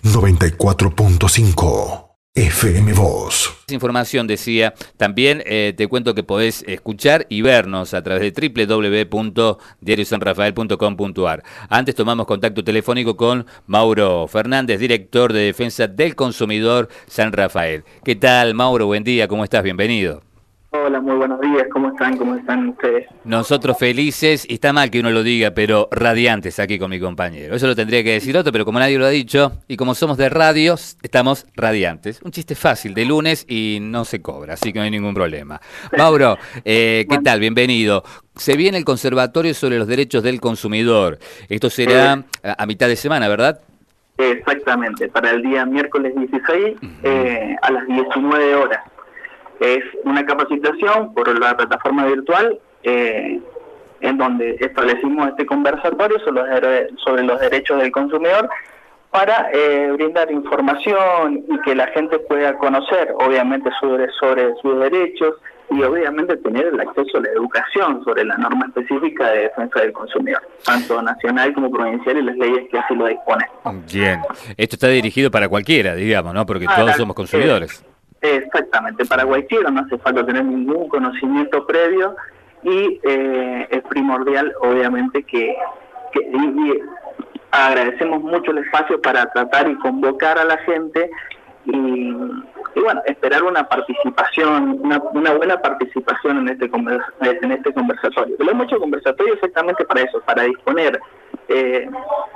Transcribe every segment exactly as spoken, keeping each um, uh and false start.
noventa y cuatro punto cinco F M Voz. Información decía, también eh, te cuento que podés escuchar y vernos a través de doble u doble u doble u punto diario san rafael punto com punto a r. Antes tomamos contacto telefónico con Mauro Fernández, director de Defensa del Consumidor San Rafael. ¿Qué tal, Mauro? Buen día, ¿cómo estás? Bienvenido. Hola, muy buenos días, ¿cómo están? ¿Cómo están ustedes? Nosotros felices, y está mal que uno lo diga, pero radiantes aquí con mi compañero. Eso lo tendría que decir otro, pero como nadie lo ha dicho, y como somos de radios, estamos radiantes. Un chiste fácil de lunes y no se cobra, así que no hay ningún problema. Mauro, eh, ¿qué tal? Bienvenido. Se viene el Conservatorio sobre los Derechos del Consumidor. Esto será a, a mitad de semana, ¿verdad? Exactamente, para el día miércoles dieciséis uh-huh. eh, a las diecinueve horas. Es una capacitación por la plataforma virtual eh, en donde establecimos este conversatorio sobre los, sobre los derechos del consumidor para eh, brindar información y que la gente pueda conocer, obviamente, sobre, sobre sus derechos y obviamente tener el acceso a la educación sobre la norma específica de defensa del consumidor, tanto nacional como provincial y las leyes que así lo disponen. Bien, esto está dirigido para cualquiera, digamos, ¿no? Porque ah, todos la, somos consumidores. Eh, Exactamente, para cualquiera no hace falta tener ningún conocimiento previo y eh, es primordial, obviamente, que, que y, y agradecemos mucho el espacio para tratar y convocar a la gente y, y bueno, esperar una participación, una, una buena participación en este conversa, en este conversatorio. Lo hemos hecho conversatorio exactamente para eso, para disponer eh,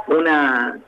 una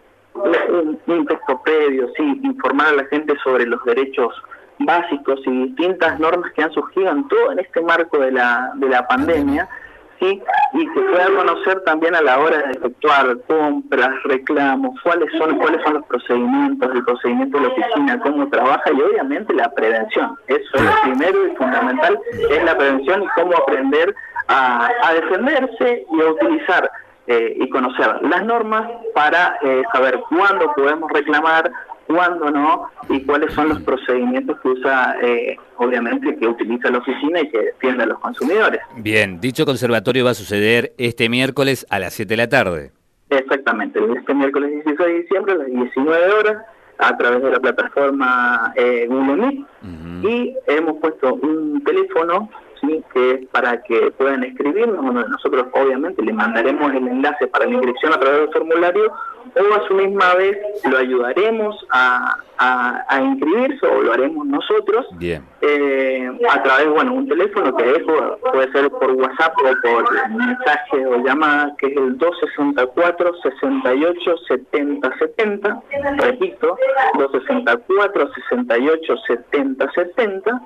un, un texto previo, sí, informar a la gente sobre los derechos básicos y distintas normas que han surgido en todo en este marco de la de la pandemia, sí, y que pueda conocer también a la hora de efectuar compras, reclamos, cuáles son cuáles son los procedimientos, el procedimiento de la oficina, cómo trabaja y obviamente la prevención. Eso es lo primero y fundamental, es la prevención y cómo aprender a, a defenderse y a utilizar eh, y conocer las normas para eh, saber cuándo podemos reclamar, cuándo no, y cuáles son los procedimientos que usa, eh, obviamente, que utiliza la oficina y que defiende a los consumidores. Bien, dicho conservatorio va a suceder este miércoles a las siete de la tarde. Exactamente, este miércoles dieciséis de diciembre a las diecinueve horas, a través de la plataforma eh, Google Meet, uh-huh. y hemos puesto un teléfono, sí, que es para que puedan escribirnos. Bueno, nosotros obviamente le mandaremos el enlace para la inscripción a través del formulario, o a su misma vez lo ayudaremos a, a, a inscribirse, o lo haremos nosotros. Bien. Eh, a través, bueno, un teléfono que es, puede ser por WhatsApp o por mensaje o llamada, que es el dos sesenta y cuatro, sesenta y ocho, setenta setenta, repito, dos sesenta y cuatro, sesenta y ocho, setenta setenta.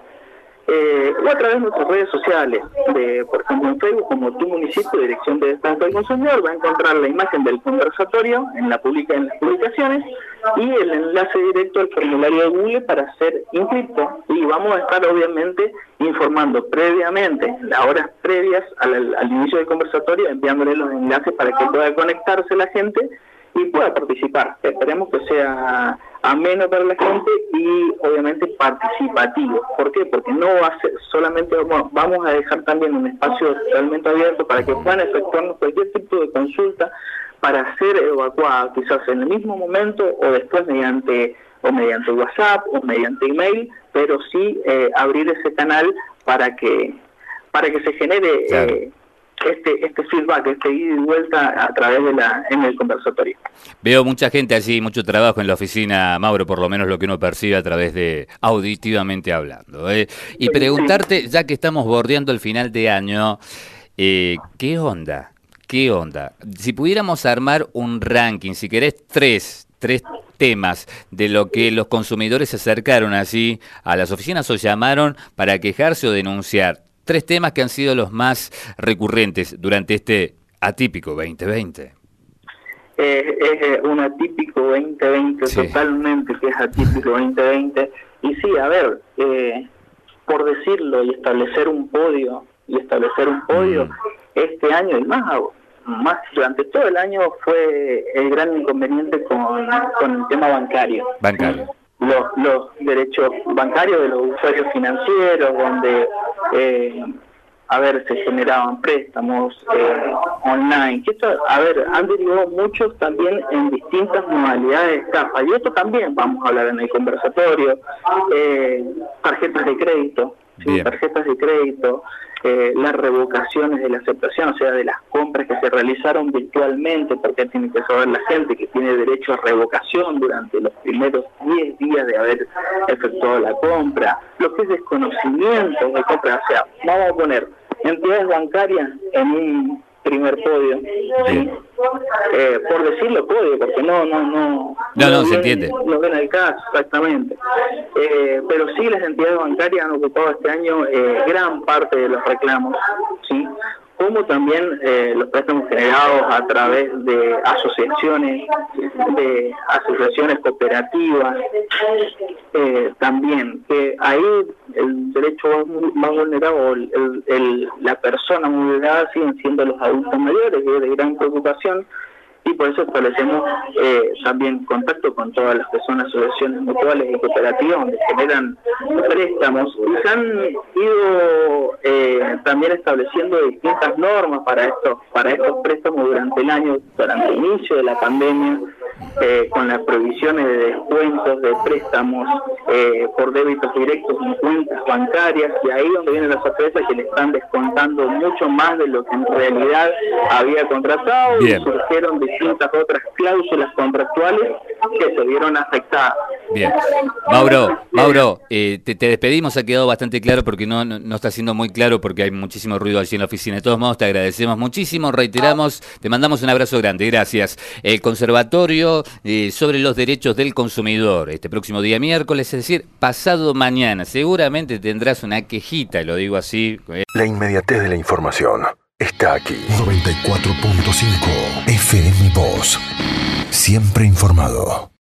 Eh, o a través de nuestras redes sociales, de, por ejemplo en Facebook como Tu Municipio, Dirección de Defensa del Consumidor, va a encontrar la imagen del conversatorio en la publica en las publicaciones y el enlace directo al formulario de Google para ser inscrito, y vamos a estar obviamente informando previamente, las horas previas al, al inicio del conversatorio, enviándole los enlaces para que pueda conectarse la gente y pueda participar. Esperemos que sea ameno para la gente y obviamente participativo. ¿Por qué? Porque no va a ser solamente, bueno, vamos a dejar también un espacio totalmente abierto para que puedan efectuarnos cualquier tipo de consulta para ser evacuada quizás en el mismo momento o después mediante o mediante WhatsApp o mediante email, pero sí eh, abrir ese canal para que para que se genere claro. eh, este este feedback, este ida y vuelta a través de la en el conversatorio. Veo mucha gente allí, mucho trabajo en la oficina, Mauro, por lo menos lo que uno percibe a través de auditivamente hablando, ¿eh? Y preguntarte, ya que estamos bordeando el final de año, eh, ¿qué onda? ¿Qué onda? Si pudiéramos armar un ranking, si querés tres, tres temas de lo que los consumidores se acercaron así a las oficinas o llamaron para quejarse o denunciar, tres temas que han sido los más recurrentes durante este atípico veinte veinte. Eh, es un atípico veinte veinte, sí. Totalmente que es atípico veinte veinte. Y sí, a ver, eh, por decirlo y establecer un podio, y establecer un podio, mm. este año y más, más durante todo el año fue el gran inconveniente con, con el tema bancario. Bancario. Los, los derechos bancarios de los usuarios financieros, donde eh, a ver, se generaban préstamos eh, online, que esto, a ver, han derivado muchos también en distintas modalidades de estafa, y esto también vamos a hablar en el conversatorio, eh, tarjetas de crédito, ¿sí? tarjetas de crédito, eh, las revocaciones de la aceptación, o sea, de las compras que se realizaron virtualmente, porque tiene que saber la gente que tiene derecho a revocación durante los primeros diez días de haber efectuado la compra, lo que es desconocimiento de compra, o sea, vamos a poner entidades bancarias en un primer podio, ¿sí? eh, por decirlo podio, porque no no no no, no, no se ven, entiende, no ven el caso exactamente, eh, pero sí las entidades bancarias han ocupado este año eh, gran parte de los reclamos, sí, como también eh, los préstamos generados a través de asociaciones, de asociaciones cooperativas, eh, también, que ahí el derecho más vulnerado, el, el, el, la persona vulnerada siguen siendo los adultos mayores, que es de gran preocupación, y por eso establecemos eh, también contacto con todas las que son asociaciones mutuales y cooperativas donde generan préstamos, y se han ido eh, también estableciendo distintas normas para estos para estos préstamos durante el año, durante el inicio de la pandemia, eh, con las prohibiciones de descuentos de préstamos eh, por débitos directos en cuentas bancarias, y ahí donde vienen las sorpresas que le están descontando mucho más de lo que en realidad había contratado. Bien. Y surgieron distintas otras cláusulas contractuales que se vieron afectadas. Bien. Mauro, Mauro, eh, te, te despedimos, ha quedado bastante claro porque no, no, no está siendo muy claro porque hay muchísimo ruido allí en la oficina. De todos modos, te agradecemos muchísimo, reiteramos, te mandamos un abrazo grande, gracias. El Conservatorio eh, sobre los Derechos del Consumidor, este próximo día miércoles, es decir, pasado mañana, seguramente tendrás una quejita, lo digo así. Eh. La inmediatez de la información está aquí. noventa y cuatro punto cinco F M Voz. Siempre informado.